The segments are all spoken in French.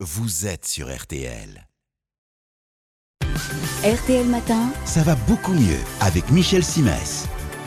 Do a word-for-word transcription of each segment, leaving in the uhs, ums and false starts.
vous êtes sur R T L. R T L Matin, Ça va beaucoup mieux avec Michel Simès.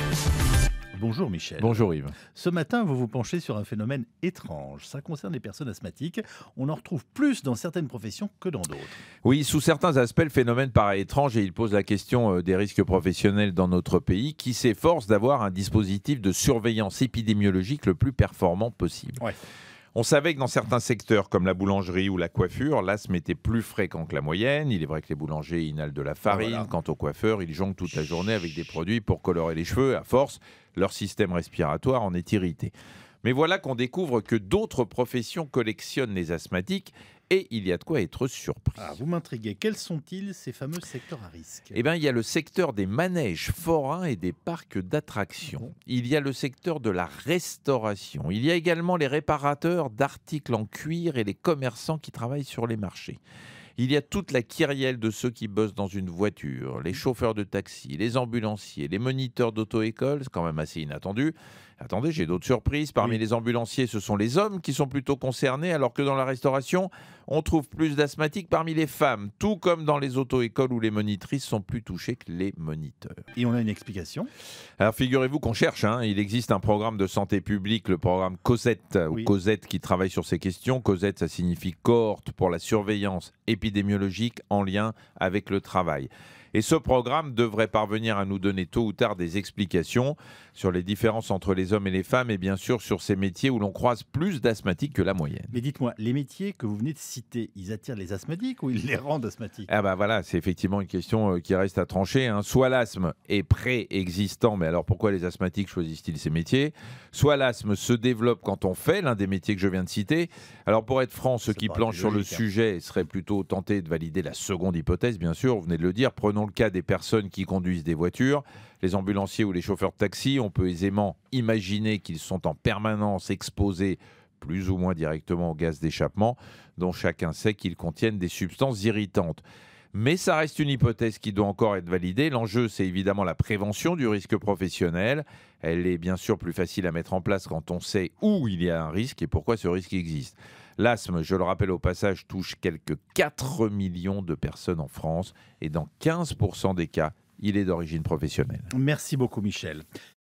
Bonjour Michel. Bonjour Yves. Ce matin, vous vous penchez sur un phénomène étrange. Ça concerne les personnes asthmatiques. On en retrouve plus dans certaines professions que dans d'autres. Oui, sous certains aspects, le phénomène paraît étrange et il pose la question euh, des risques professionnels dans notre pays qui s'efforce d'avoir un dispositif de surveillance épidémiologique le plus performant possible. Ouais. On savait que dans certains secteurs comme la boulangerie ou la coiffure, l'asthme était plus fréquent que la moyenne. Il est vrai que les boulangers inhalent de la farine. Voilà. Quant aux coiffeurs, ils jonglent toute la journée avec des produits pour colorer les cheveux. À force, leur système respiratoire en est irrité. Mais voilà qu'on découvre que d'autres professions collectionnent les asthmatiques et il y a de quoi être surpris. Ah, vous m'intriguez. Quels sont-ils, ces fameux secteurs à risque? Eh bien, il y a le secteur des manèges forains et des parcs d'attractions. Il y a le secteur de la restauration. Il y a également les réparateurs d'articles en cuir et les commerçants qui travaillent sur les marchés. Il y a toute la kyrielle de ceux qui bossent dans une voiture, les chauffeurs de taxi, les ambulanciers, les moniteurs d'auto-école, c'est quand même assez inattendu. Attendez, j'ai d'autres surprises. Parmi Oui. les ambulanciers, ce sont les hommes qui sont plutôt concernés, alors que dans la restauration, on trouve plus d'asthmatiques parmi les femmes, tout comme dans les auto-écoles où les monitrices sont plus touchées que les moniteurs. Et on a une explication. Alors figurez-vous qu'on cherche, hein. Il existe un programme de santé publique, le programme COSET, Oui. ou COSET qui travaille sur ces questions. COSET, ça signifie cohorte pour la surveillance épidémiologique en lien avec le travail. Et ce programme devrait parvenir à nous donner tôt ou tard des explications sur les différences entre les hommes et les femmes et bien sûr sur ces métiers où l'on croise plus d'asthmatiques que la moyenne. Mais dites-moi, les métiers que vous venez de citer, ils attirent les asthmatiques ou ils les rendent asthmatiques? Ah bah voilà, c'est effectivement une question euh, qui reste à trancher, hein. Soit l'asthme est préexistant, mais alors pourquoi les asthmatiques choisissent-ils ces métiers? Soit l'asthme se développe quand on fait l'un des métiers que je viens de citer. Alors pour être franc, ceux Ça qui paraît planchent sur le logique, hein. sujet seraient plutôt tentés de valider la seconde hypothèse, bien sûr, vous venez de le dire. Prenons le cas des personnes qui conduisent des voitures. Les ambulanciers ou les chauffeurs de taxi, on peut aisément imaginer qu'ils sont en permanence exposés plus ou moins directement aux gaz d'échappement, dont chacun sait qu'ils contiennent des substances irritantes. Mais ça reste une hypothèse qui doit encore être validée. L'enjeu, c'est évidemment la prévention du risque professionnel. Elle est bien sûr plus facile à mettre en place quand on sait où il y a un risque et pourquoi ce risque existe. L'asthme, je le rappelle au passage, touche quelques quatre millions de personnes en France et dans quinze pour cent des cas, il est d'origine professionnelle. Merci beaucoup Michel.